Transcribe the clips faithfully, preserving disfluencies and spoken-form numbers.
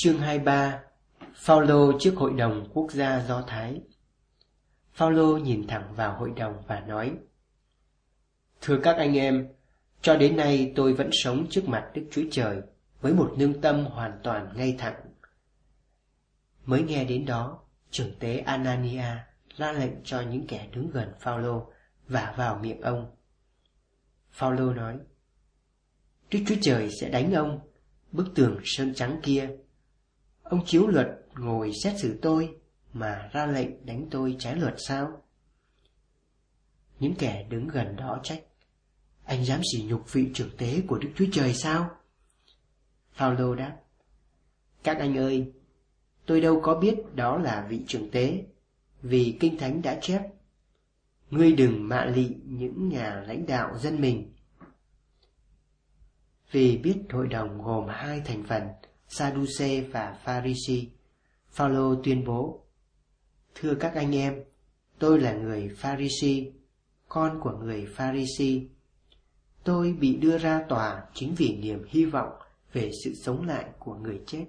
Chương hai mươi ba. Phao-lô trước Hội đồng Quốc gia Do Thái. Phao-lô nhìn thẳng vào hội đồng và nói: Thưa các anh em, cho đến nay tôi vẫn sống trước mặt Đức Chúa Trời với một lương tâm hoàn toàn ngay thẳng. Mới nghe đến đó, trưởng tế Anania ra lệnh cho những kẻ đứng gần Phao-lô vả vào miệng ông. Phao-lô nói: Đức Chúa Trời sẽ đánh ông, bức tường sơn trắng kia. Ông chiếu luật ngồi xét xử tôi mà ra lệnh đánh tôi trái luật sao? Những kẻ đứng gần đó trách: Anh dám sỉ nhục vị trưởng tế của Đức Chúa Trời sao? Phao-lô đáp: Các anh ơi, tôi đâu có biết đó là vị trưởng tế, vì Kinh Thánh đã chép: Ngươi đừng mạ lị những nhà lãnh đạo dân mình. Vì biết hội đồng gồm hai thành phần, Sa-đu-xê và Pha-ri-si, Phao-lô tuyên bố: Thưa các anh em, tôi là người Pha-ri-si, con của người Pha-ri-si. Tôi bị đưa ra tòa chính vì niềm hy vọng về sự sống lại của người chết.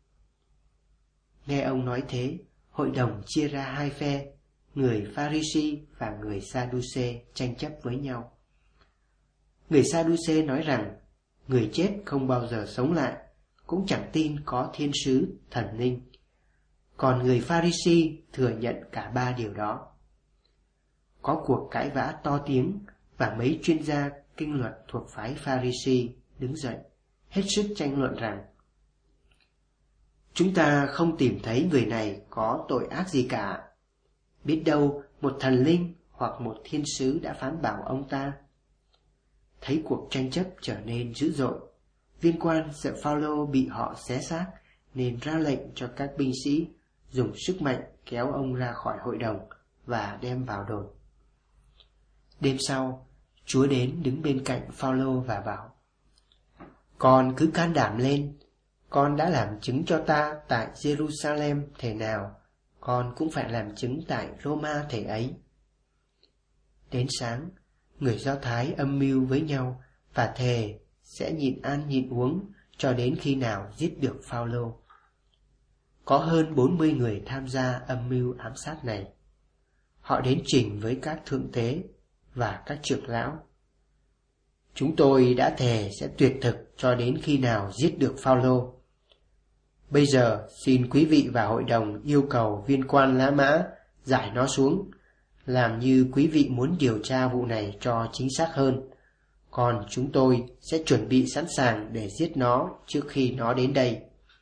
Nghe ông nói thế, hội đồng chia ra hai phe, người Pha-ri-si và người Sa-đu-xê tranh chấp với nhau. Người Sa-đu-xê nói rằng người chết không bao giờ sống lại, cũng chẳng tin có thiên sứ, thần linh. Còn người Pha-ri-si thừa nhận cả ba điều đó. Có cuộc cãi vã to tiếng và mấy chuyên gia kinh luật thuộc phái Pha-ri-si đứng dậy, hết sức tranh luận rằng: Chúng ta không tìm thấy người này có tội ác gì cả. Biết đâu một thần linh hoặc một thiên sứ đã phán bảo ông ta. Thấy cuộc tranh chấp trở nên dữ dội, viên quan sợ Phao-lô bị họ xé xác nên ra lệnh cho các binh sĩ dùng sức mạnh kéo ông ra khỏi hội đồng và đem vào đồn. Đêm sau, Chúa đến đứng bên cạnh Phao-lô và bảo: Con cứ can đảm lên, con đã làm chứng cho ta tại Jerusalem thể nào, con cũng phải làm chứng tại Roma thể ấy. Đến sáng, người Do Thái âm mưu với nhau và thề sẽ nhịn ăn nhịn uống cho đến khi nào giết được Phao-lô. Có hơn bốn mươi người tham gia âm mưu ám sát này. Họ đến trình với các thượng tế và các trưởng lão: Chúng tôi đã thề sẽ tuyệt thực cho đến khi nào giết được Phao-lô. Bây giờ xin quý vị và hội đồng yêu cầu viên quan La Mã giải nó xuống, làm như quý vị muốn điều tra vụ này cho chính xác hơn. Còn chúng tôi sẽ chuẩn bị sẵn sàng để giết nó trước khi nó đến đây.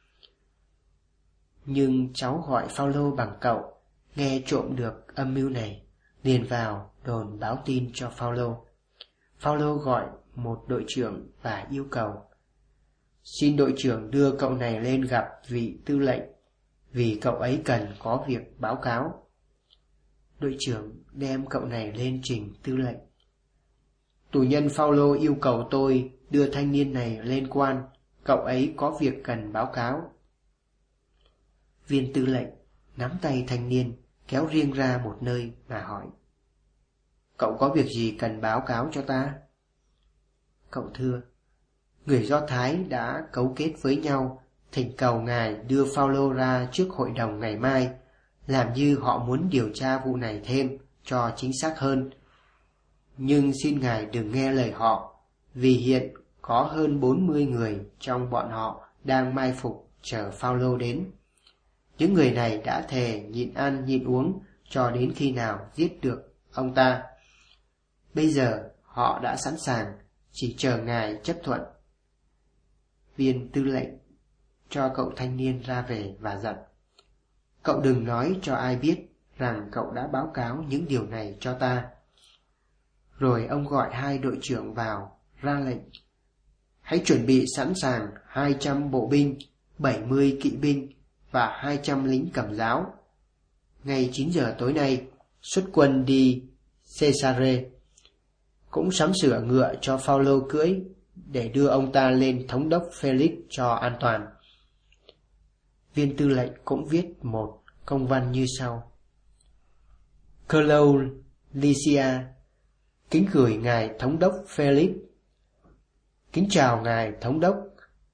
Nhưng cháu gọi Phao-lô bằng cậu, nghe trộm được âm mưu này, liền vào đồn báo tin cho Phao-lô. Phao-lô gọi một đội trưởng và yêu cầu: Xin đội trưởng đưa cậu này lên gặp vị tư lệnh, vì cậu ấy cần có việc báo cáo. Đội trưởng đem cậu này lên trình tư lệnh: Tù nhân Phao-lô yêu cầu tôi đưa thanh niên này lên quan, cậu ấy có việc cần báo cáo. Viên tư lệnh nắm tay thanh niên kéo riêng ra một nơi mà hỏi: Cậu có việc gì cần báo cáo cho ta? Cậu thưa: Người Do Thái đã cấu kết với nhau, thỉnh cầu ngài đưa Phao-lô ra trước hội đồng ngày mai, làm như họ muốn điều tra vụ này thêm cho chính xác hơn. Nhưng xin ngài đừng nghe lời họ, vì hiện có hơn bốn mươi người trong bọn họ đang mai phục chờ Phao-lô đến. Những người này đã thề nhịn ăn nhịn uống cho đến khi nào giết được ông ta. Bây giờ họ đã sẵn sàng, chỉ chờ ngài chấp thuận. Viên tư lệnh cho cậu thanh niên ra về và dặn: Cậu đừng nói cho ai biết rằng cậu đã báo cáo những điều này cho ta. Rồi ông gọi hai đội trưởng vào, ra lệnh: Hãy chuẩn bị sẵn sàng hai trăm bộ binh, bảy mươi kỵ binh và hai trăm lính cầm giáo. Ngày chín giờ tối nay, xuất quân đi Caesarea. Cũng sắm sửa ngựa cho Phao-lô cưỡi để đưa ông ta lên thống đốc Felix cho an toàn. Viên tư lệnh cũng viết một công văn như sau: Claudius Lycia, kính gửi ngài thống đốc Felix. Kính chào ngài thống đốc.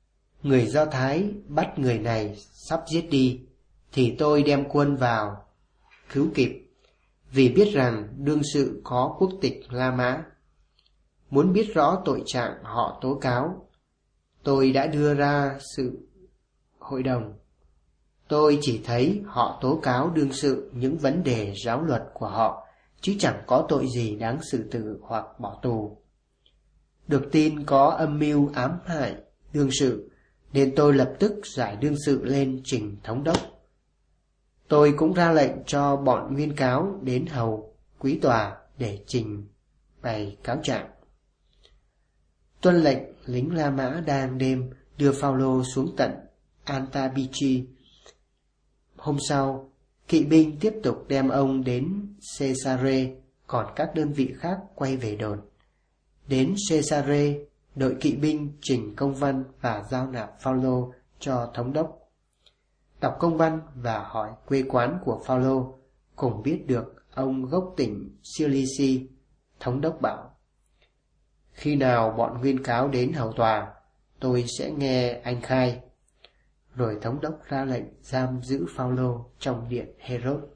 người Do Thái bắt người này sắp giết đi, thì tôi đem quân vào cứu kịp, vì biết rằng đương sự có quốc tịch La Mã. Muốn biết rõ tội trạng họ tố cáo, tôi đã đưa ra sự hội đồng. Tôi chỉ thấy họ tố cáo đương sự những vấn đề giáo luật của họ, chứ chẳng có tội gì đáng xử tử hoặc bỏ tù. Được tin có âm mưu ám hại đương sự, nên tôi lập tức giải đương sự lên trình thống đốc. Tôi cũng ra lệnh cho bọn nguyên cáo đến hầu quý tòa để trình bày cáo trạng. Tuân lệnh, lính La Mã đang đêm đưa Phao-lô xuống tận Antabichi. Hôm sau, kỵ binh tiếp tục đem ông đến Caesarea, còn các đơn vị khác quay về đồn. Đến Caesarea, đội kỵ binh trình công văn và giao nạp Phao-lô cho thống đốc. Đọc công văn và hỏi quê quán của Phao-lô, cùng biết được ông gốc tỉnh Cilici. Thống đốc bảo: khi nào bọn nguyên cáo đến hầu tòa, tôi sẽ nghe anh khai. Rồi thống đốc ra lệnh giam giữ Phao-lô trong điện Herod.